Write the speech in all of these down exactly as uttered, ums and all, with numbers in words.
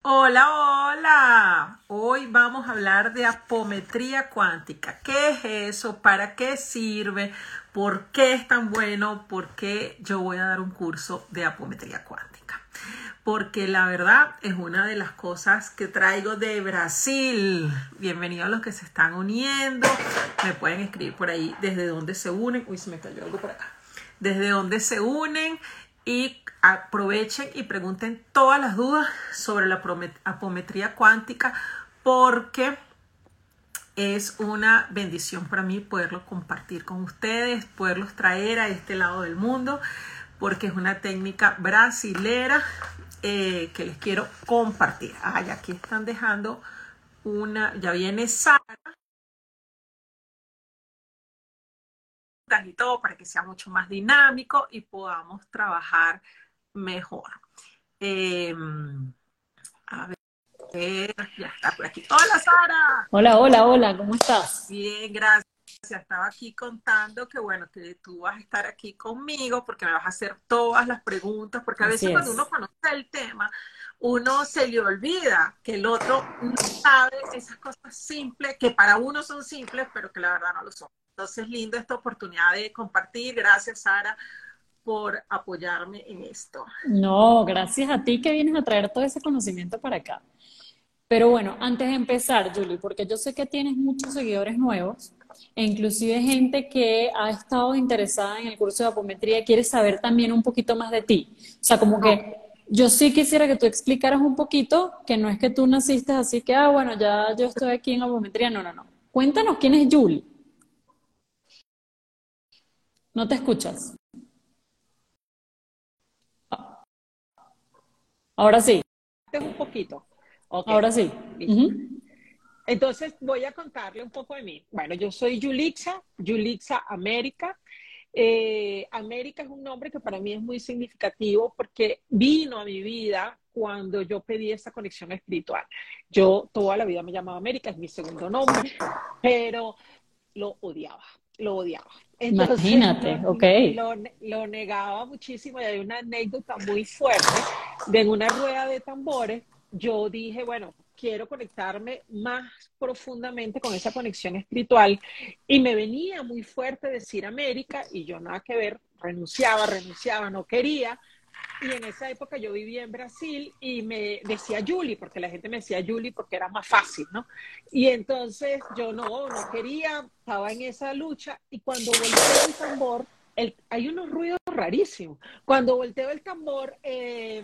Hola, hola. Hoy vamos a hablar de apometría cuántica. ¿Qué es eso? ¿Para qué sirve? ¿Por qué es tan bueno? ¿Por qué yo voy a dar un curso de apometría cuántica? Porque la verdad es una de las cosas que traigo de Brasil. Bienvenidos a los que se están uniendo. Me pueden escribir por ahí desde dónde se unen. Uy, se me cayó algo por acá. Desde dónde se unen y aprovechen y pregunten todas las dudas sobre la apometría cuántica, porque es una bendición para mí poderlo compartir con ustedes, poderlos traer a este lado del mundo, porque es una técnica brasilera eh, que les quiero compartir. Ah, y aquí están dejando una, ya viene Sara y todo para que sea mucho más dinámico y podamos trabajar mejor. Eh, a ver, ya está por aquí. Hola, Sara. Hola, hola, hola, ¿cómo estás? Bien, gracias. Estaba aquí contando que bueno, que tú vas a estar aquí conmigo porque me vas a hacer todas las preguntas, porque a Así veces cuando uno es. conoce el tema, uno se le olvida que el otro no sabe esas cosas simples, que para uno son simples, pero que la verdad no lo son. Entonces, lindo esta oportunidad de compartir. Gracias, Sara, por apoyarme en esto. No, gracias a ti que vienes a traer todo ese conocimiento para acá. Pero bueno, antes de empezar, Julie, porque yo sé que tienes muchos seguidores nuevos, e inclusive gente que ha estado interesada en el curso de apometría y quiere saber también un poquito más de ti. O sea, como Ok. que yo sí quisiera que tú explicaras un poquito, que no es que tú naciste así que, ah, bueno, ya yo estoy aquí en apometría. No, no, no. Cuéntanos quién es Julie. ¿No te escuchas? Ahora sí, Un poquito. Ok, ahora sí. listo. Ujú. Entonces voy a contarle un poco de mí. Bueno, yo soy Yulixa, Yulixa América. Eh, América es un nombre que para mí es muy significativo porque vino a mi vida cuando yo pedí esa conexión espiritual. Yo toda la vida me llamaba América, es mi segundo nombre, pero lo odiaba, lo odiaba. Entonces lo, Imagínate, ok. lo, lo negaba muchísimo y hay una anécdota muy fuerte de en una rueda de tambores. Yo dije, bueno, quiero conectarme más profundamente con esa conexión espiritual y me venía muy fuerte decir América y yo nada que ver, renunciaba, renunciaba, no quería. Y en esa época yo vivía en Brasil y me decía Julie, porque la gente me decía Julie porque era más fácil, ¿no? Y entonces yo no, no quería, estaba en esa lucha y cuando volteo el tambor, el, hay unos ruidos rarísimos. Cuando volteo el tambor, eh,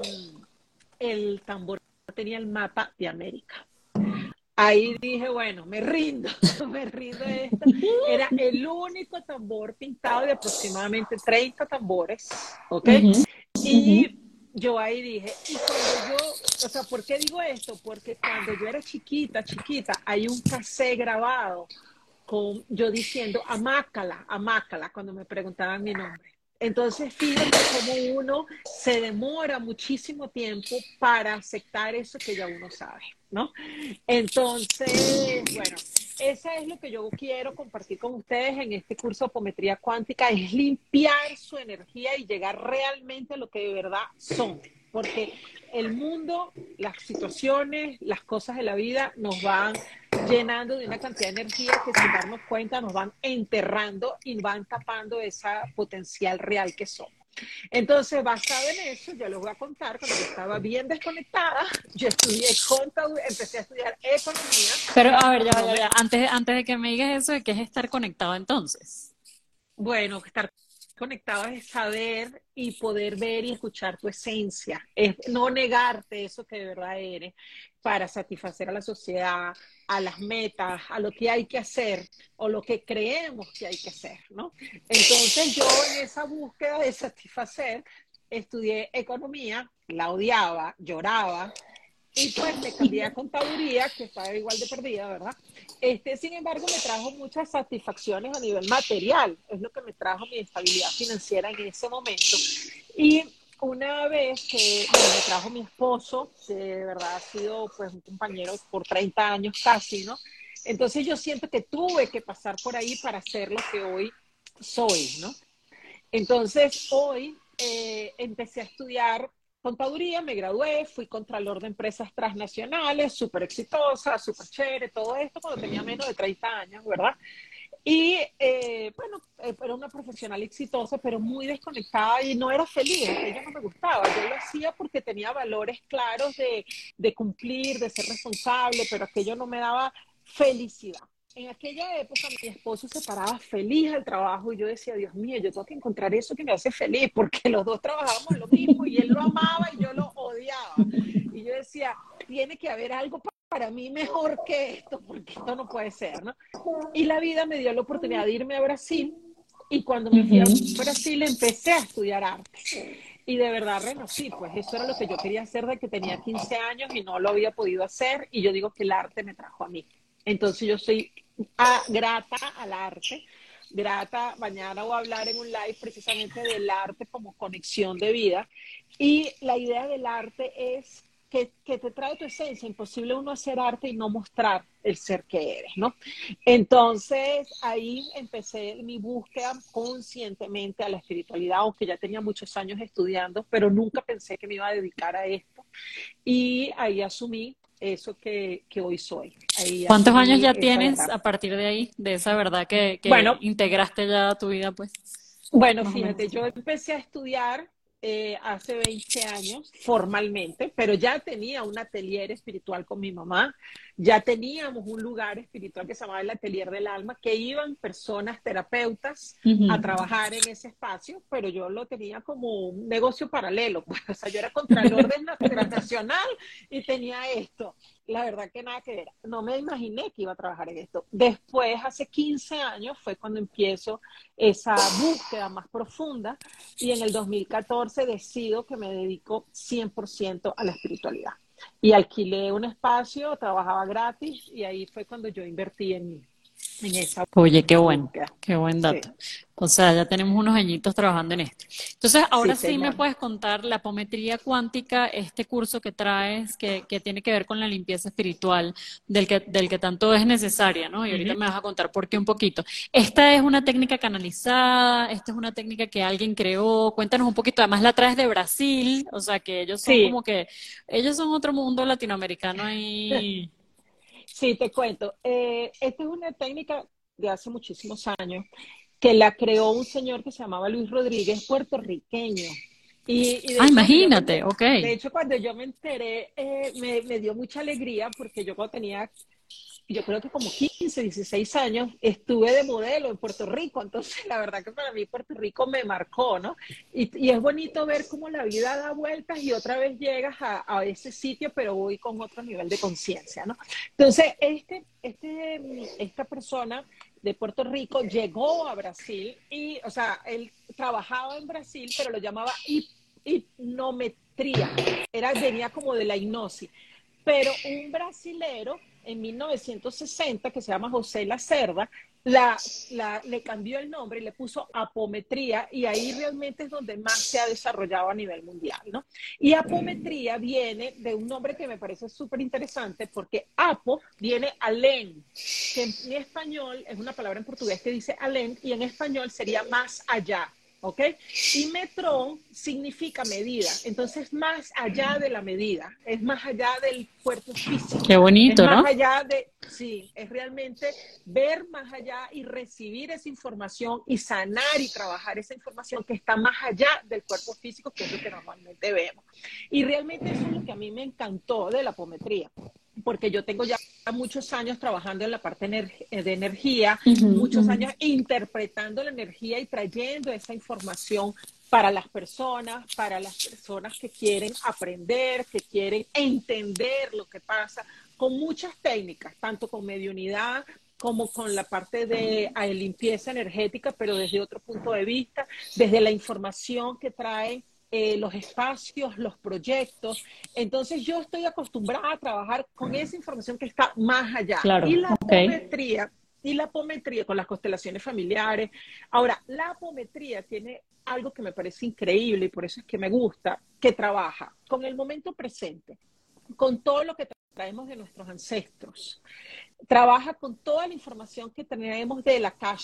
el tambor tenía el mapa de América. Ahí dije, bueno, me rindo, me rindo de esto. Era el único tambor pintado de aproximadamente treinta tambores, ¿ok? Ujú, ujú. Y yo ahí dije, y cuando yo, o sea, ¿por qué digo esto? Porque cuando yo era chiquita, chiquita, hay un cassette grabado con yo diciendo amácala, amácala, cuando me preguntaban mi nombre. Entonces, fíjate cómo uno se demora muchísimo tiempo para aceptar eso que ya uno sabe, ¿no? Entonces, bueno, eso es lo que yo quiero compartir con ustedes en este curso de apometría cuántica, es limpiar su energía y llegar realmente a lo que de verdad son. Porque el mundo, las situaciones, las cosas de la vida nos van llenando de una cantidad de energía que sin darnos cuenta nos van enterrando y van tapando esa potencial real que somos. Entonces, basado en eso, yo les voy a contar, cuando yo estaba bien desconectada, yo estudié contaduría, empecé a estudiar economía, Pero a ver, ya, va, no ya, me, ya. Antes, antes de que me digas eso, ¿de qué es estar conectado entonces? bueno, estar conectado es saber y poder ver y escuchar tu esencia, es no negarte eso que de verdad eres para satisfacer a la sociedad, a las metas, a lo que hay que hacer o lo que creemos que hay que hacer, ¿no? Entonces yo en esa búsqueda de satisfacer estudié economía, la odiaba, lloraba, y pues me cambié a contaduría, que estaba igual de perdida, ¿verdad? Este, sin embargo, me trajo muchas satisfacciones a nivel material, es lo que me trajo mi estabilidad financiera en ese momento. Y una vez que, bueno, me trajo mi esposo, que de verdad ha sido pues un compañero por treinta años casi, ¿no? Entonces yo siento que tuve que pasar por ahí para ser lo que hoy soy, ¿no? Entonces hoy eh, empecé a estudiar contaduría, me gradué, fui contralor de empresas transnacionales, súper exitosa, súper chévere, todo esto cuando tenía menos de treinta años, ¿verdad? Y eh, bueno, eh, era una profesional exitosa, pero muy desconectada y no era feliz, aquello no me gustaba. Yo lo hacía porque tenía valores claros de, de cumplir, de ser responsable, pero aquello no me daba felicidad. En aquella época mi esposo se paraba feliz al trabajo y yo decía, Dios mío, yo tengo que encontrar eso que me hace feliz, porque los dos trabajábamos en lo mismo y él lo amaba y yo lo odiaba. Y yo decía, tiene que haber algo para mí mejor que esto, porque esto no puede ser, ¿no? Y la vida me dio la oportunidad de irme a Brasil y cuando me fui a Ujú. Brasil empecé a estudiar arte. Y de verdad renací, pues eso era lo que yo quería hacer de que tenía quince años y no lo había podido hacer y yo digo que el arte me trajo a mí. Entonces yo soy ah, grata al arte, grata, mañana voy a hablar en un live precisamente del arte como conexión de vida y la idea del arte es que, que te trae tu esencia, imposible uno hacer arte y no mostrar el ser que eres, ¿no? Entonces ahí empecé mi búsqueda conscientemente a la espiritualidad, aunque ya tenía muchos años estudiando, pero nunca pensé que me iba a dedicar a esto y ahí asumí eso que, que hoy soy. Ahí ¿Cuántos años asumí ya esa tienes verdad. a partir de ahí, de esa verdad que, que Bueno, integraste ya a tu vida, pues, bueno, más o menos? fíjate, yo empecé a estudiar eh, hace veinte años formalmente, pero ya tenía un atelier espiritual con mi mamá, ya teníamos un lugar espiritual que se llamaba el Atelier del Alma, que iban personas terapeutas a Ujú. trabajar en ese espacio, pero yo lo tenía como un negocio paralelo, pues, o sea, yo era contralor de na- transnacional y tenía esto. La verdad que nada que ver. No me imaginé que iba a trabajar en esto. Después, hace quince años, fue cuando empiezo esa búsqueda más profunda y en el dos mil catorce decido que me dedico cien por ciento a la espiritualidad. Y alquilé un espacio, trabajaba gratis y ahí fue cuando yo invertí en, en esa Oye, qué bueno, búsqueda. qué buen Sí, dato. O sea, ya tenemos unos añitos trabajando en esto. Entonces, sí, ahora sí me señor. puedes contar la apometría cuántica, este curso que traes, que, que tiene que ver con la limpieza espiritual, del que, del que tanto es necesaria, ¿no? Y ahorita Ujú. me vas a contar por qué un poquito. ¿Esta es una técnica canalizada? ¿Esta es una técnica que alguien creó? Cuéntanos un poquito. Además, la traes de Brasil, o sea, que ellos son Sí, como que, ellos son otro mundo latinoamericano ahí. sí, te cuento. Eh, esta es una técnica de hace muchísimos años que la creó un señor que se llamaba Luis Rodríguez, puertorriqueño. Y, y de Ah, hecho, cuando yo me imagínate, enteré, ok. de hecho, cuando yo me enteré, eh, me, me dio mucha alegría porque yo cuando tenía yo creo que como quince, dieciséis años, estuve de modelo en Puerto Rico, entonces la verdad que para mí Puerto Rico me marcó, ¿no? Y, y es bonito ver cómo la vida da vueltas y otra vez llegas a, a ese sitio, pero voy con otro nivel de conciencia, ¿no? Entonces, este, este, esta persona de Puerto Rico llegó a Brasil y, o sea, él trabajaba en Brasil, pero lo llamaba hip, hipnometría, era, venía como de la hipnosis. Pero un brasilero en mil novecientos sesenta, que se llama José Lacerda, la, la, le cambió el nombre y le puso apometría y ahí realmente es donde más se ha desarrollado a nivel mundial, ¿no? Y apometría viene de un nombre que me parece súper interesante porque apo viene alén, que en español es una palabra en portugués que dice alén y en español sería más allá. ¿Ok? Y metrón significa medida, entonces más allá de la medida, es más allá del cuerpo Qué físico, es bonito, más ¿no? allá de, sí, es realmente ver más allá y recibir esa información y sanar y trabajar esa información que está más allá del cuerpo físico, que es lo que normalmente vemos. Y realmente eso es lo que a mí me encantó de la apometría, porque yo tengo ya muchos años trabajando en la parte de energía, Ujú, muchos ujú. años interpretando la energía y trayendo esa información para las personas, para las personas que quieren aprender, que quieren entender lo que pasa, con muchas técnicas, tanto con mediunidad como con la parte de eh, limpieza energética, pero desde otro punto de vista, desde la información que traen eh, los espacios, los proyectos. Entonces yo estoy acostumbrada a trabajar con esa información que está más allá. Claro, Y la ok. apometría, y la apometría con las constelaciones familiares. Ahora, la apometría tiene algo que me parece increíble y por eso es que me gusta, que trabaja con el momento presente, con todo lo que traemos de nuestros ancestros, trabaja con toda la información que tenemos de la caja,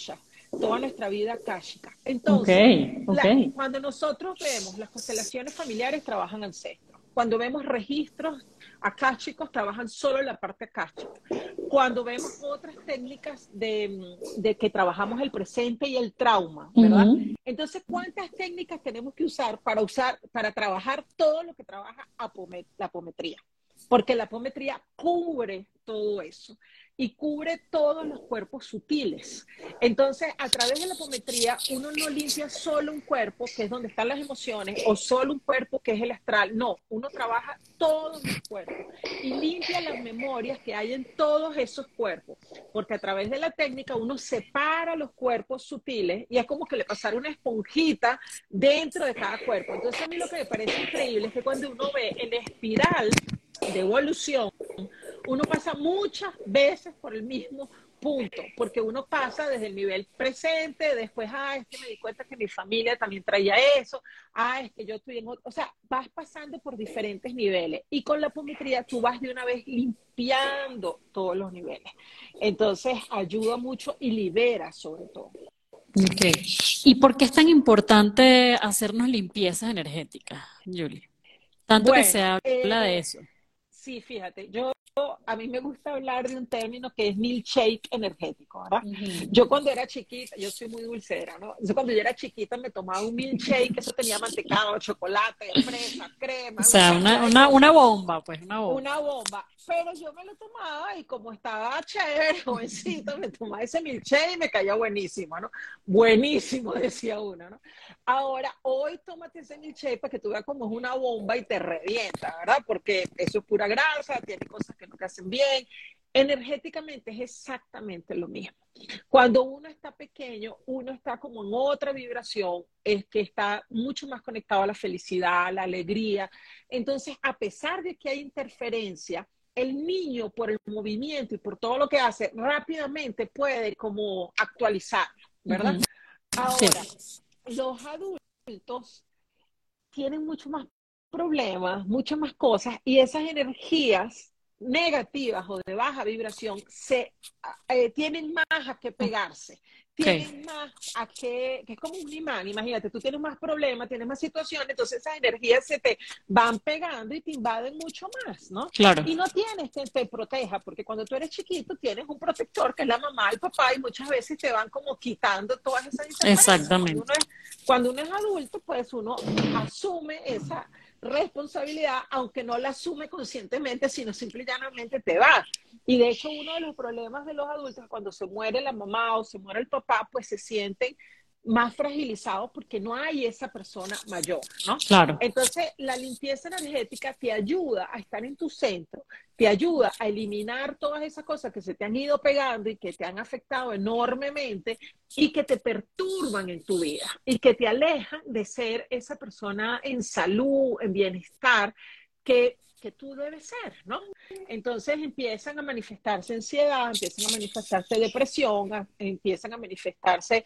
toda nuestra vida akáshica. Ok, Entonces, ok. la, cuando nosotros vemos las constelaciones familiares, trabajan ancestros. Cuando vemos registros akáshicos, trabajan solo la parte akáshica. Cuando vemos otras técnicas de, de que trabajamos el presente y el trauma, ¿verdad? Ujú. Entonces, ¿cuántas técnicas tenemos que usar para usar, para trabajar todo lo que trabaja apome- la apometría? Porque la apometría cubre todo eso y cubre todos los cuerpos sutiles. Entonces, a través de la apometría, uno no limpia solo un cuerpo, que es donde están las emociones, o solo un cuerpo, que es el astral. No, uno trabaja todos los cuerpos y limpia las memorias que hay en todos esos cuerpos. Porque a través de la técnica, uno separa los cuerpos sutiles y es como que le pasara una esponjita dentro de cada cuerpo. Entonces, a mí lo que me parece increíble es que cuando uno ve en espiral de evolución, uno pasa muchas veces por el mismo punto, porque uno pasa desde el nivel presente, después, ah, es que me di cuenta que mi familia también traía eso, ah, es que yo estoy en otro, o sea, vas pasando por diferentes niveles y con la apometría tú vas de una vez limpiando todos los niveles. Entonces, ayuda mucho y libera sobre todo. Ok. ¿Y por qué es tan importante hacernos limpiezas energéticas, Julie? Tanto que se Bueno, habla de eh, eso. sí, fíjate, yo a mí me gusta hablar de un término que es milkshake energético, ¿verdad? Ujú. Yo cuando era chiquita, yo soy muy dulcera, ¿no? Yo cuando yo era chiquita me tomaba un milkshake, eso tenía mantecado, chocolate, fresa, O crema, una sea, una, cantidad de una, una cosas, bomba, pues, una bomba. una bomba. Pero yo me lo tomaba y como estaba chévere, jovencito, me tomaba ese milkshake y me caía buenísimo, ¿no? Buenísimo, decía uno, ¿no? Ahora, hoy tómate ese milkshake para que tú veas como es una bomba y te revienta, ¿verdad? Porque eso es pura grasa, tiene cosas que no te hacen bien. Energéticamente es exactamente lo mismo. Cuando uno está pequeño, uno está como en otra vibración, es que está mucho más conectado a la felicidad, a la alegría. Entonces, a pesar de que hay interferencia, el niño por el movimiento y por todo lo que hace, rápidamente puede como actualizar, ¿verdad? Ujú. Sí, Ahora, los adultos tienen mucho más problemas, muchas más cosas, y esas energías negativas o de baja vibración se eh, tienen más a que pegarse, ok, tienen más a que, que es como un imán, imagínate, tú tienes más problemas, tienes más situaciones, entonces esas energías se te van pegando y te invaden mucho más, ¿no? claro, Y no tienes que te proteja, porque cuando tú eres chiquito tienes un protector que es la mamá, el papá, y muchas veces te van como quitando todas esas interferencias. Cuando uno exactamente. es, cuando uno es adulto, pues uno asume esa responsabilidad, aunque no la asume conscientemente, sino simple y llanamente te va. Y de hecho, uno de los problemas de los adultos es cuando se muere la mamá o se muere el papá, pues se sienten más fragilizados porque no hay esa persona mayor, ¿no? Claro. Entonces, la limpieza energética te ayuda a estar en tu centro, te ayuda a eliminar todas esas cosas que se te han ido pegando y que te han afectado enormemente y que te perturban en tu vida y que te alejan de ser esa persona en salud, en bienestar, que, que tú debes ser, ¿no? Entonces empiezan a manifestarse ansiedad, empiezan a manifestarse depresión, a, empiezan a manifestarse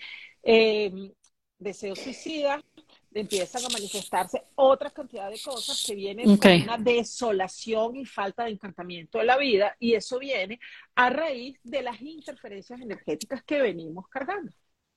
eh, deseos suicidas, empiezan a manifestarse otra cantidad de cosas que vienen Ok. por una desolación y falta de encantamiento de la vida, y eso viene a raíz de las interferencias energéticas que venimos cargando.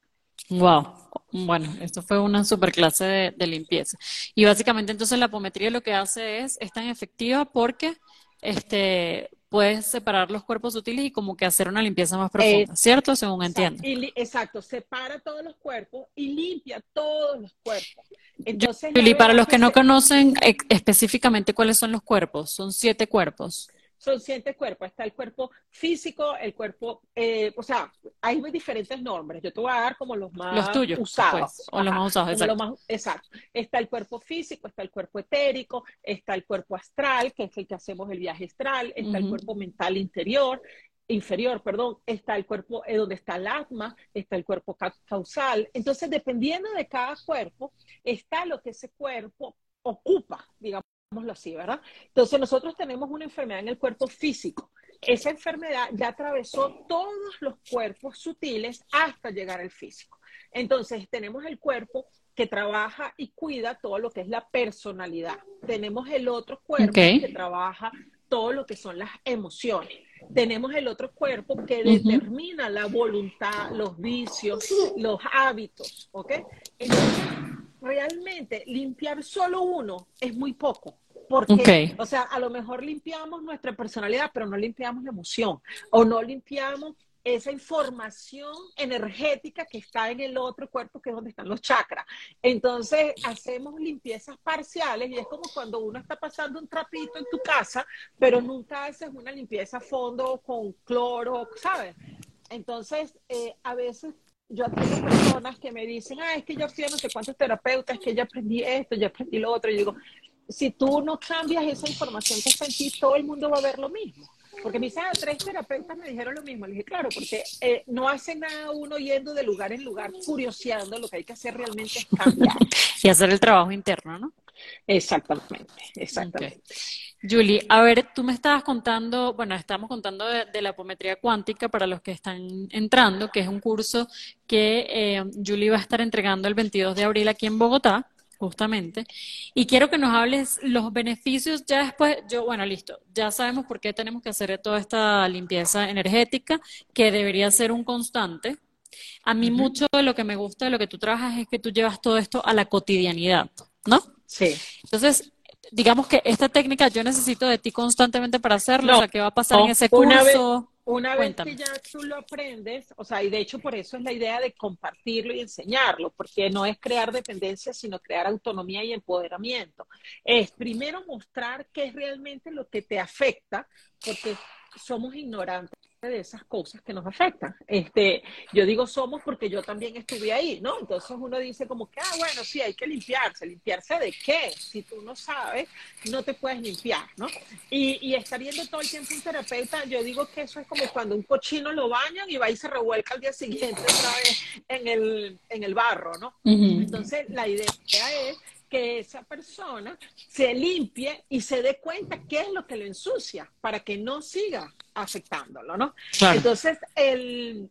Wow. Bueno, esto fue una super clase de, de limpieza. Y básicamente entonces la apometría lo que hace es, es tan efectiva porque este, puedes separar los cuerpos sutiles y como que hacer una limpieza más profunda, ¿cierto? Según Exacto, entiendo. y li- exacto, separa todos los cuerpos y limpia todos los cuerpos. Entonces, la Julie, para verdad los que que no se, conocen e- específicamente cuáles son los cuerpos, son siete cuerpos. son siete cuerpos. Está el cuerpo físico, el cuerpo, eh, o sea, hay muy diferentes nombres. Yo te voy a dar como los Los más tuyos, pues, usados. o los Ajá, más usados, como los exacto. más, exacto. Está el cuerpo físico, está el cuerpo etérico, está el cuerpo astral, que es el que hacemos el viaje astral, está el Ujú. cuerpo mental interior, inferior, perdón, está el cuerpo eh, donde está el asma, está el cuerpo ca causal. Entonces, dependiendo de cada cuerpo, está lo que ese cuerpo ocupa, digamos así, ¿verdad? Entonces nosotros tenemos una enfermedad en el cuerpo físico. Esa enfermedad ya atravesó todos los cuerpos sutiles hasta llegar al físico. Entonces tenemos el cuerpo que trabaja y cuida todo lo que es la personalidad. Tenemos el otro Ok. cuerpo que trabaja todo lo que son las emociones. tenemos el otro cuerpo que Ujú. determina la voluntad, los vicios, los hábitos, ¿ok? Entonces, realmente limpiar solo uno es muy poco. Ok. Porque, o sea, a lo mejor limpiamos nuestra personalidad, pero no limpiamos la emoción o no limpiamos esa información energética que está en el otro cuerpo, que es donde están los chakras. Entonces, hacemos limpiezas parciales y es como cuando uno está pasando un trapito en tu casa, pero nunca haces una limpieza a fondo con cloro, ¿sabes? Entonces, eh, a veces yo atiendo personas que me dicen, ah, es que yo fui a no sé cuántos terapeutas, es que ya aprendí esto, ya aprendí lo otro. Y digo, si tú no cambias esa información que está en ti, todo el mundo va a ver lo mismo. Porque mis ah, tres terapeutas me dijeron lo mismo. Le dije, claro, porque eh, no hace nada uno yendo de lugar en lugar, curioseando. Lo que hay que hacer realmente es cambiar. Y hacer el trabajo interno, ¿no? Exactamente, Ok. exactamente. Julie, a ver, tú me estabas contando, bueno, estamos contando de, de la apometría cuántica para los que están entrando, que es un curso que eh, Julie va a estar entregando el veintidós de abril aquí en Bogotá, justamente. Y quiero que nos hables los beneficios ya después, yo, bueno, listo, ya sabemos por qué tenemos que hacer toda esta limpieza energética, que debería ser un constante. A mí Ujú. mucho de lo que me gusta de lo que tú trabajas es que tú llevas todo esto a la cotidianidad, ¿no? Sí. Entonces, digamos que esta técnica yo necesito de ti constantemente para hacerlo, o No, sea, ¿qué va a pasar en ese una vez, curso? una vez que Cuéntame. ya tú lo aprendes, o sea, y de hecho por eso es la idea de compartirlo y enseñarlo, porque no es crear dependencia, sino crear autonomía y empoderamiento. Es primero mostrar qué es realmente lo que te afecta, porque somos ignorantes de esas cosas que nos afectan. Este, yo digo somos porque yo también estuve ahí, ¿no? Entonces uno dice como que, ah, bueno, sí, hay que limpiarse. ¿Limpiarse de qué? Si tú no sabes, no te puedes limpiar, ¿no? Y, y estar viendo todo el tiempo un terapeuta, yo digo que eso es como cuando un cochino lo bañan y va y se revuelca al día siguiente otra vez en el, en el barro, ¿no? Ujú. Entonces, la idea es que esa persona se limpie y se dé cuenta qué es lo que lo ensucia para que no siga afectándolo, ¿no? Claro. Entonces, el,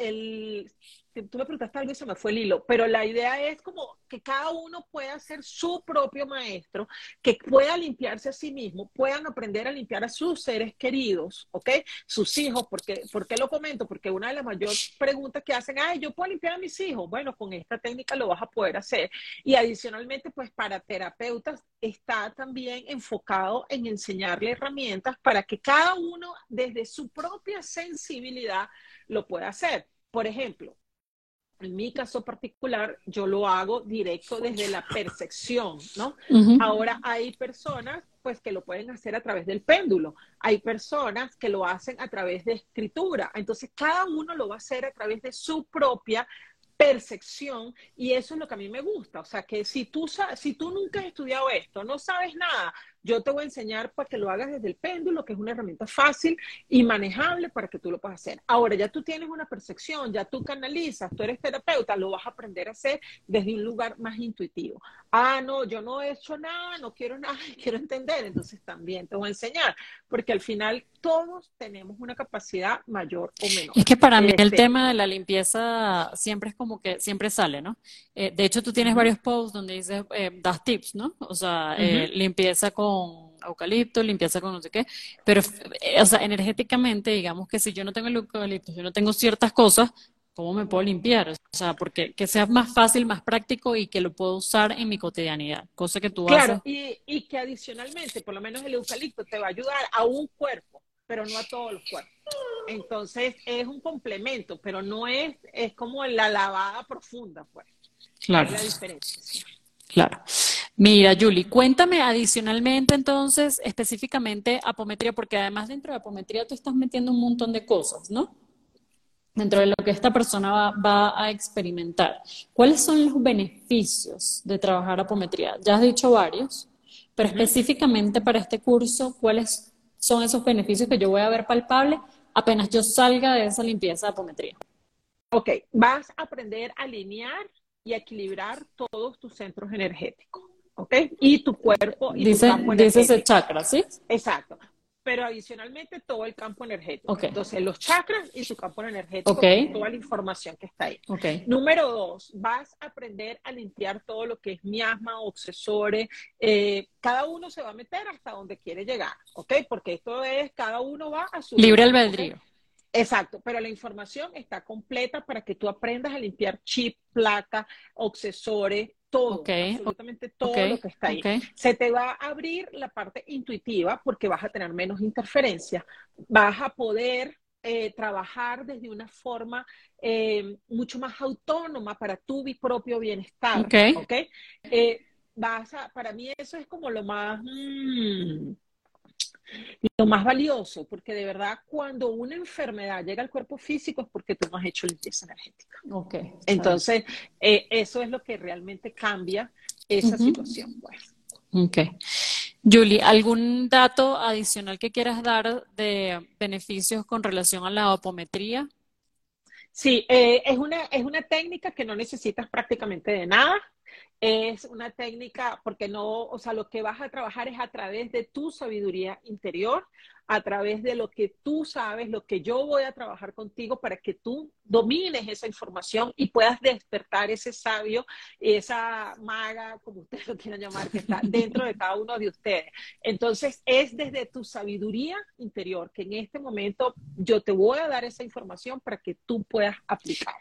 el, tú me preguntaste algo y se me fue el hilo, pero la idea es como que cada uno pueda ser su propio maestro, que pueda limpiarse a sí mismo, puedan aprender a limpiar a sus seres queridos, ¿ok? Sus hijos, porque, ¿por qué lo comento? Porque una de las mayores preguntas que hacen, ay, ¿yo puedo limpiar a mis hijos? Bueno, con esta técnica lo vas a poder hacer. Y adicionalmente, pues para terapeutas está también enfocado en enseñarle herramientas para que cada uno desde su propia sensibilidad lo pueda hacer. Por ejemplo, en mi caso particular, yo lo hago directo desde la percepción, ¿no? Ujú. Ahora hay personas pues que lo pueden hacer a través del péndulo, hay personas que lo hacen a través de escritura, entonces cada uno lo va a hacer a través de su propia percepción y eso es lo que a mí me gusta, o sea que si tú, si tú nunca has estudiado esto, no sabes nada, yo te voy a enseñar para que lo hagas desde el péndulo, que es una herramienta fácil y manejable para que tú lo puedas hacer. Ahora ya tú tienes una percepción, ya tú canalizas, tú eres terapeuta, lo vas a aprender a hacer desde un lugar más intuitivo. Ah, no, yo no he hecho nada, no quiero nada, quiero entender, entonces también te voy a enseñar, porque al final todos tenemos una capacidad mayor o menor. Es que para mí el Este, tema de la limpieza siempre es como que siempre sale, ¿no? Eh, de hecho, tú tienes uh-huh, varios posts donde dices, eh, das tips, ¿no? O sea, eh, uh-huh. limpieza con eucalipto, limpieza con no sé qué, pero, eh, o sea, energéticamente, digamos que si yo no tengo el eucalipto, yo no tengo ciertas cosas, ¿cómo me puedo limpiar? O sea, porque que sea más fácil, más práctico y que lo puedo usar en mi cotidianidad, cosa que tú haces. Claro, y, y que adicionalmente, por lo menos el eucalipto te va a ayudar a un cuerpo, pero no a todos los cuerpos. Entonces es un complemento, pero no es, es como la lavada profunda, pues. Es Claro. la diferencia. Claro. Mira, Julie, cuéntame adicionalmente entonces, específicamente apometría, porque además dentro de apometría tú estás metiendo un montón de cosas, ¿no? Dentro de lo que esta persona va, va a experimentar. ¿Cuáles son los beneficios de trabajar apometría? Ya has dicho varios, pero Uh-huh. específicamente para este curso, ¿cuáles son esos beneficios que yo voy a ver palpables apenas yo salga de esa limpieza de apometría? Ok, vas a aprender a alinear y a equilibrar todos tus centros energéticos, ¿ok? Y tu cuerpo y tu Dice, campo dice ese energético. chakra, ¿sí? Exacto. pero adicionalmente todo el campo energético. Ok, Entonces, los chakras y su campo energético, ok, con toda la información que está ahí. ok, Número dos, vas a aprender a limpiar todo lo que es miasma, obsesores. Eh, cada uno se va a meter hasta donde quiere llegar, ¿ok? Porque esto es, cada uno va a su libre lugar, ¿ok? albedrío. Exacto, pero la información está completa para que tú aprendas a limpiar chip, placa, obsesores, Ok, todo, o- absolutamente ok, todo lo que está ok, ahí. Se te va a abrir la parte intuitiva porque vas a tener menos interferencias, vas a poder eh, trabajar desde una forma eh, mucho más autónoma para tu bi- propio bienestar, ok. ¿ok? Eh, vas a, para mí eso es como lo más... mm, lo más valioso, porque de verdad cuando una enfermedad llega al cuerpo físico es porque tú no has hecho limpieza energética. Ok, está bien. Entonces, eh, eso es lo que realmente cambia esa Ujú. situación, pues. Ok. Julie, ¿algún dato adicional que quieras dar de beneficios con relación a la apometría? Sí, eh, es una, es una técnica que no necesitas prácticamente de nada. Es una técnica porque no, o sea, lo que vas a trabajar es a través de tu sabiduría interior, a través de lo que tú sabes, lo que yo voy a trabajar contigo para que tú domines esa información y puedas despertar ese sabio, esa maga, como ustedes lo quieran llamar, que está dentro de cada uno de ustedes. Entonces, es desde tu sabiduría interior que en este momento yo te voy a dar esa información para que tú puedas aplicarla.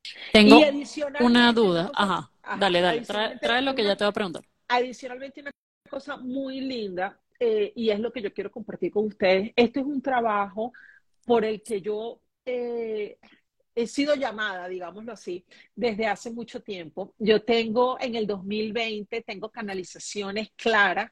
Y Tengo una adicionalmente, una duda. cosa, Ajá, ajá, dale, dale, trae, adicionalmente trae lo que ya una, te voy a preguntar. adicionalmente una cosa muy linda, eh, y es lo que yo quiero compartir con ustedes. Este es un trabajo por el que yo eh, he sido llamada, digámoslo así, desde hace mucho tiempo. Yo tengo en el dos mil veinte, tengo canalizaciones claras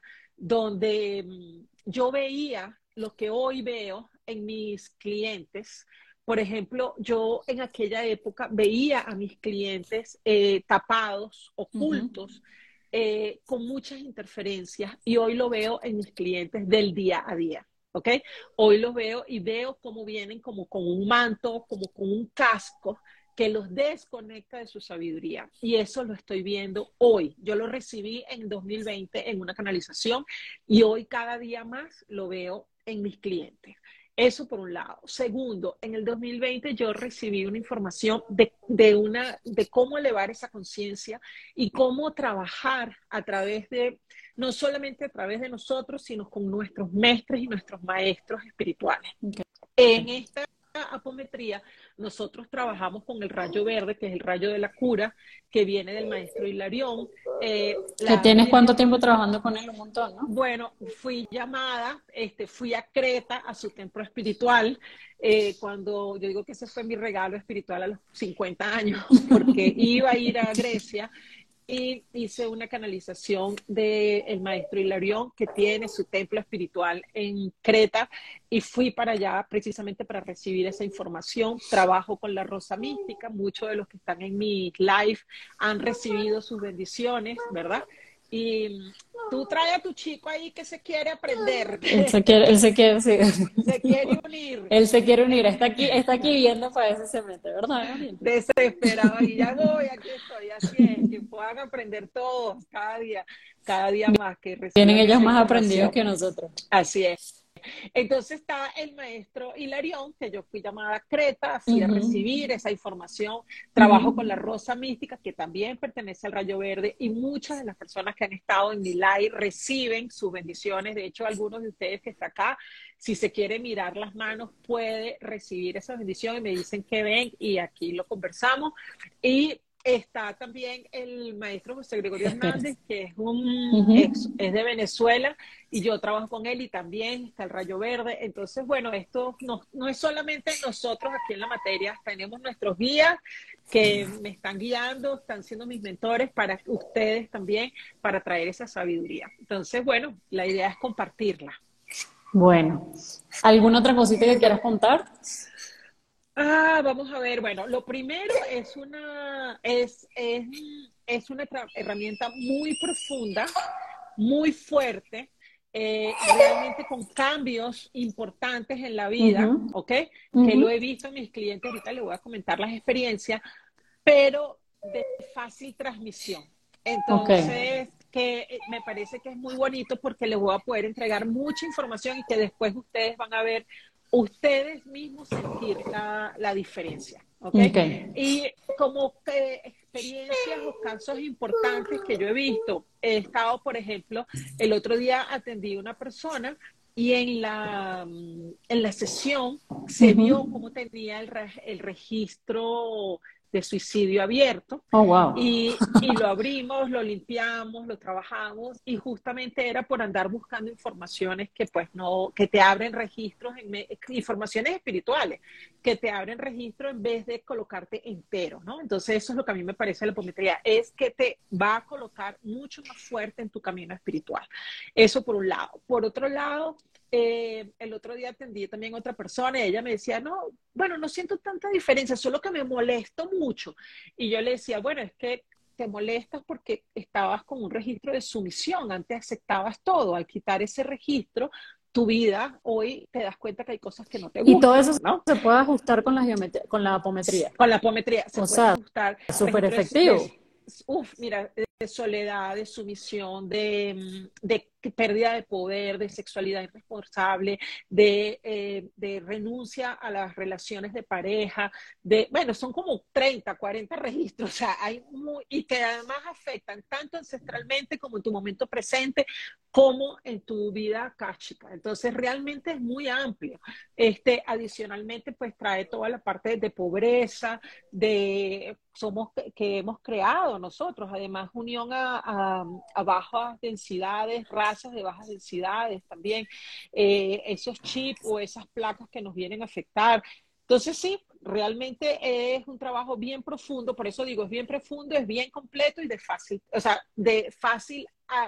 donde mm, yo veía lo que hoy veo en mis clientes. Por ejemplo, yo en aquella época veía a mis clientes eh, tapados, Ujú. ocultos, eh, con muchas interferencias y hoy lo veo en mis clientes del día a día. ¿Ok? Hoy los veo y veo cómo vienen como con un manto, como con un casco que los desconecta de su sabiduría. Y eso lo estoy viendo hoy. Yo lo recibí en dos mil veinte en una canalización y hoy cada día más lo veo en mis clientes. Eso por un lado. Segundo, en el dos mil veinte yo recibí una información de, de, una, de cómo elevar esa conciencia y cómo trabajar a través de, no solamente a través de nosotros, sino con nuestros maestros y nuestros maestros espirituales. Ok. En esta apometría, nosotros trabajamos con el rayo verde, que es el rayo de la cura, que viene del maestro Hilarión. Eh, ¿Que la tienes cuánto Virgen, tiempo trabajando con él? Un montón, ¿no? bueno, fui llamada, este, fui a Creta, a su templo espiritual, eh, cuando yo digo que ese fue mi regalo espiritual a los cincuenta años, porque iba a ir a Grecia y hice una canalización del maestro Hilarión, que tiene su templo espiritual en Creta, y fui para allá precisamente para recibir esa información. Trabajo con la Rosa Mística, muchos de los que están en mi live han recibido sus bendiciones, ¿verdad? Y tú traes a tu chico ahí que se quiere aprender, Él se quiere, él se quiere, sí. se quiere unir. Él se quiere unir, está aquí, está aquí viendo para ver si se mete, ¿verdad, Gabriel? Desesperado y ya voy, aquí estoy, así es, que puedan aprender todos cada día, cada día más, que Tienen reciban ellos esa más aprendidos información. que nosotros. Así es. Entonces está el maestro Hilarión, que yo fui llamada a Creta, así a Ujú, recibir esa información. Trabajo con ujú. la Rosa Mística, que también pertenece al Rayo Verde, y muchas de las personas que han estado en mi live reciben sus bendiciones. De hecho, algunos de ustedes que están acá, si se quiere mirar las manos, puede recibir esa bendición y me dicen que ven y aquí lo conversamos. Y está también el maestro José Gregorio Espera. Hernández, que es, un, Ujú. es, es de Venezuela, y yo trabajo con él, y también está el Rayo Verde. Entonces, bueno, esto no, no es solamente nosotros aquí en la materia, tenemos nuestros guías que me están guiando, están siendo mis mentores para ustedes también, para traer esa sabiduría. Entonces, bueno, la idea es compartirla. Bueno, ¿alguna otra cosita que quieras contar? Ah, vamos a ver. Bueno, lo primero es una, es, es, es una herramienta muy profunda, muy fuerte, eh, realmente con cambios importantes en la Ujú, vida, ¿ok? Que ujú. lo he visto en mis clientes, ahorita les voy a comentar las experiencias, pero de fácil transmisión. Ok. Entonces, que eh, me parece que es muy bonito porque les voy a poder entregar mucha información y que después ustedes van a ver ustedes mismos sentir la, la diferencia, ¿ok? Ok. Y como que experiencias o casos importantes que yo he visto, he estado, por ejemplo, el otro día atendí a una persona y en la, en la sesión se vio Ujú. cómo tenía el, re- el registro de suicidio abierto Oh, wow. y, y lo abrimos, lo limpiamos, lo trabajamos y justamente era por andar buscando informaciones que pues no, que te abren registros, en me- informaciones espirituales, que te abren registro en vez de colocarte entero, ¿no? Entonces eso es lo que a mí me parece la apometría, es que te va a colocar mucho más fuerte en tu camino espiritual. Eso por un lado. Por otro lado, eh, el otro día atendí también a otra persona y ella me decía, no, bueno, no siento tanta diferencia, solo que me molesto mucho. Y yo le decía, bueno, es que te molestas porque estabas con un registro de sumisión, antes aceptabas todo, al quitar ese registro, tu vida hoy te das cuenta que hay cosas que no te Y todo gustan, eso ¿no? se puede ajustar con la geometría, con la apometría. Con la apometría se O puede sea, ajustar es súper registros de, efectivo. uf, mira, de soledad, de sumisión, de, mm, de pérdida de poder, de sexualidad irresponsable, de, eh, de renuncia a las relaciones de pareja, de, bueno, son como treinta, cuarenta registros, o sea, hay muy, y que además afectan tanto ancestralmente como en tu momento presente, como en tu vida káshika. Entonces, realmente es muy amplio. Este, adicionalmente, pues trae toda la parte de pobreza, de somos que, que hemos creado nosotros, además unión a, a, a bajas densidades, razas de bajas densidades también, eh, esos chips o esas placas que nos vienen a afectar. Entonces sí, realmente es un trabajo bien profundo, por eso digo, es bien profundo, es bien completo y de fácil, o sea, de fácil a,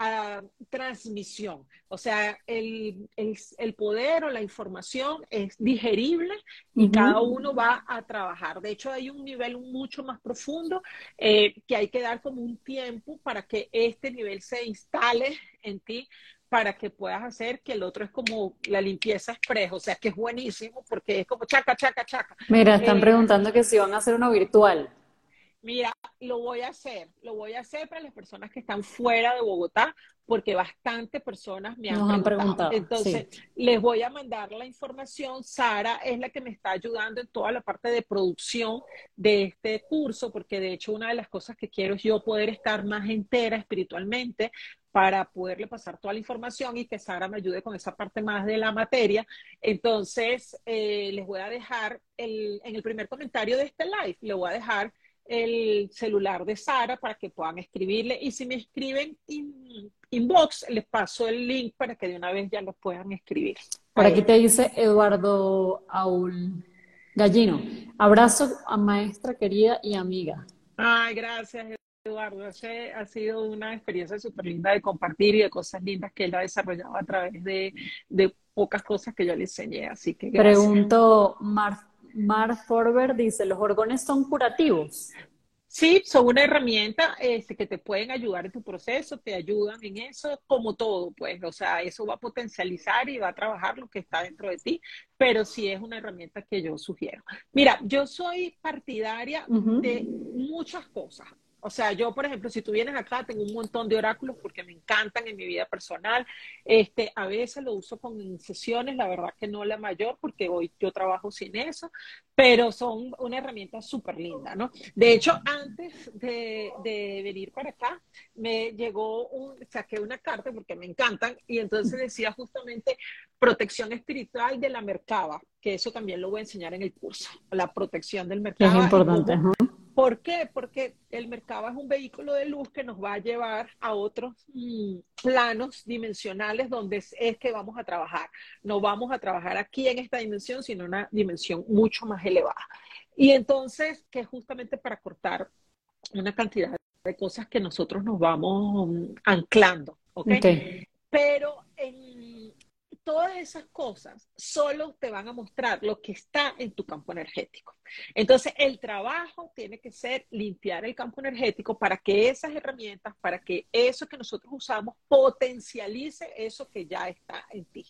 a transmisión. O sea, el, el, el poder o la información es digerible y cada Ujú. uno va a trabajar. De hecho, hay un nivel mucho más profundo eh, que hay que dar como un tiempo para que este nivel se instale en ti para que puedas hacer que el otro es como la limpieza express, o sea, que es buenísimo porque es como chaca, chaca, chaca. Mira, están Eh, preguntando que si van a hacer uno virtual. Mira, lo voy a hacer, lo voy a hacer para las personas que están fuera de Bogotá, porque bastantes personas me han Nos han preguntado. preguntado, Entonces, sí. les voy a mandar la información. Sara es la que me está ayudando en toda la parte de producción de este curso, porque de hecho una de las cosas que quiero es yo poder estar más entera espiritualmente para poderle pasar toda la información y que Sara me ayude con esa parte más de la materia. Entonces, eh, les voy a dejar el, en el primer comentario de este live, le voy a dejar el celular de Sara para que puedan escribirle y si me escriben in, inbox les paso el link para que de una vez ya lo puedan escribir Por a aquí te ella. dice Eduardo Aul Gallino. Abrazo a maestra querida y amiga. Ay, gracias Eduardo, ese ha sido una experiencia súper linda de compartir y de cosas lindas que él ha desarrollado a través de, de pocas cosas que yo le enseñé, así que gracias. Pregunto, Mar, Mar Forber dice, ¿los orgones son curativos? Sí, son una herramienta este, que te pueden ayudar en tu proceso, te ayudan en eso, como todo, pues, o sea, eso va a potencializar y va a trabajar lo que está dentro de ti, pero sí es una herramienta que yo sugiero. Mira, yo soy partidaria de Ujú. muchas cosas. O sea, yo, por ejemplo, si tú vienes acá, tengo un montón de oráculos porque me encantan en mi vida personal. Este, a veces lo uso con sesiones, la verdad que no la mayor, porque hoy yo trabajo sin eso, pero son una herramienta súper linda, ¿no? De hecho, antes de, de venir para acá, me llegó, un, saqué una carta porque me encantan y entonces decía justamente protección espiritual de la Merkaba, que eso también lo voy a enseñar en el curso, la protección del Que es Merkaba y importante, cómo, ajá. ¿por qué? Porque el Merkaba es un vehículo de luz que nos va a llevar a otros mmm, planos dimensionales donde es, es que vamos a trabajar. No vamos a trabajar aquí en esta dimensión, sino en una dimensión mucho más elevada. Y entonces, que es justamente para cortar una cantidad de cosas que nosotros nos vamos um, anclando, ¿ok? Ok. Pero en todas esas cosas solo te van a mostrar lo que está en tu campo energético. Entonces, el trabajo tiene que ser limpiar el campo energético para que esas herramientas, para que eso que nosotros usamos potencialice eso que ya está en ti.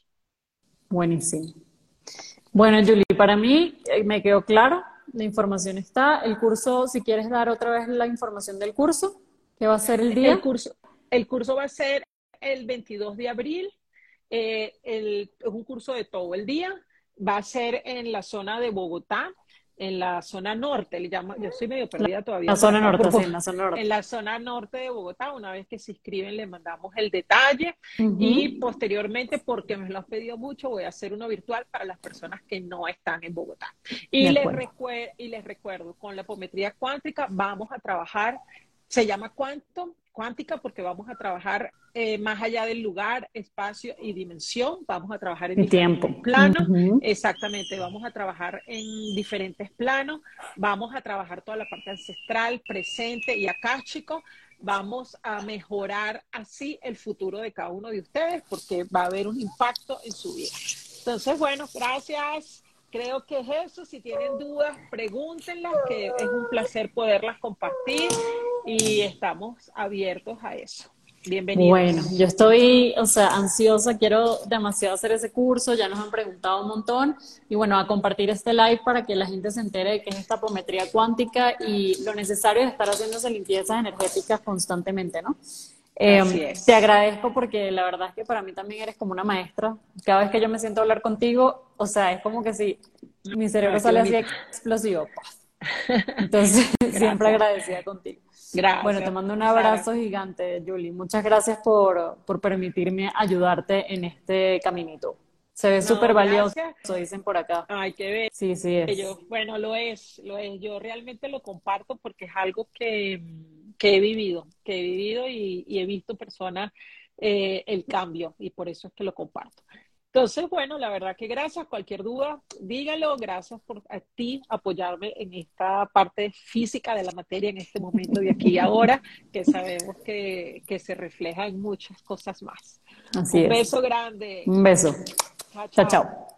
Buenísimo. Bueno, Julie, para mí eh, me quedó claro, la información está. El curso, si quieres dar otra vez la información del curso, ¿qué va a ser el El día? curso, el curso va a ser el veintidós de abril. Eh, el, es un curso de todo el día. Va a ser en la zona de Bogotá, en la zona norte. Le llamo, yo soy medio perdida La todavía por zona acá, por, norte, sí, Bo- en la zona en norte. la zona norte de Bogotá. Una vez que se inscriben, le mandamos el detalle. Y Ujú. posteriormente, porque me lo han pedido mucho, voy a hacer uno virtual para las personas que no están en Bogotá. De Y les, acuerdo. recuer y les recuerdo, con la apometría cuántica vamos a trabajar, se llama cuánto, cuántica porque vamos a trabajar eh, más allá del lugar, espacio y dimensión. Vamos a trabajar en Y tiempo. diferentes planos. Ujú. Exactamente, vamos a trabajar en diferentes planos. Vamos a trabajar toda la parte ancestral, presente y akáshico. Vamos a mejorar así el futuro de cada uno de ustedes porque va a haber un impacto en su vida. Entonces, bueno, gracias. Creo que es eso. Si tienen dudas, pregúntenlas, que es un placer poderlas compartir y estamos abiertos a eso. Bueno, yo Bienvenidos. estoy, o sea, ansiosa, quiero demasiado hacer ese curso, ya nos han preguntado un montón y bueno, a compartir este live para que la gente se entere de qué es esta apometría cuántica y lo necesario es estar haciéndose limpiezas energéticas constantemente, ¿no? Eh, Así te es. agradezco porque la verdad es que para mí también eres como una maestra. Cada vez que yo me siento a hablar contigo, o sea, es como que si mi cerebro Ah, qué sale así bonito. explosivo. ¡Paf! Entonces, siempre Gracias. agradecida contigo. Bueno, te Gracias, mando un Sara. abrazo gigante, Julie. Muchas gracias por, por permitirme ayudarte en este caminito. Se ve súper No, valioso, gracias. dicen por acá. Ay, qué Sí, sí es. bello. Bueno, lo es, lo es. Yo realmente lo comparto porque es algo que, que he vivido, que he vivido y, y he visto personas eh, el cambio y por eso es que lo comparto. Entonces, bueno, la verdad que gracias. Cualquier duda, dígalo. Gracias por a ti apoyarme en esta parte física de la materia en este momento de aquí y ahora, que sabemos que, que se refleja en muchas cosas más. Así Un es. beso grande. Un beso. Chao, Chao, chao. chao.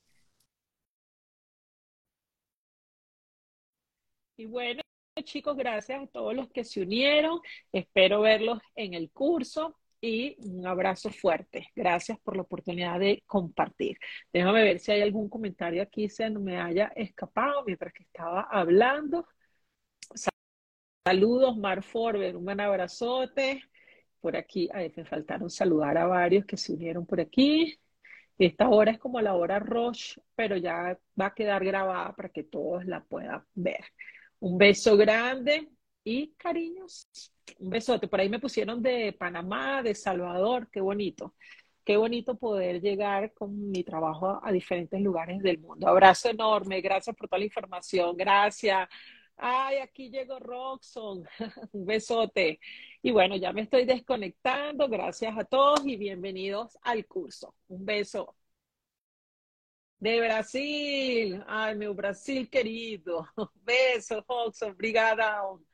Y bueno, chicos, gracias a todos los que se unieron. Espero verlos en el curso y un abrazo fuerte. Gracias por la oportunidad de compartir. Déjame ver si hay algún comentario aquí se no me haya escapado mientras que estaba hablando. Saludos, Mar Forber, un buen abrazote. Por aquí, ay, me faltaron saludar a varios que se unieron por aquí. Esta hora es como la hora Roche, pero ya va a quedar grabada para que todos la puedan ver. Un beso grande y cariños. Un besote. Por ahí me pusieron de Panamá, de Salvador. Qué bonito. Qué bonito poder llegar con mi trabajo a, a diferentes lugares del mundo. Abrazo enorme. Gracias por toda la información. Gracias. Ay, aquí llegó Roxon. Un besote. Y bueno, ya me estoy desconectando. Gracias a todos y bienvenidos al curso. Un beso. De Brasil. Ai, meu Brasil querido. Beso, Roxon. Obrigada.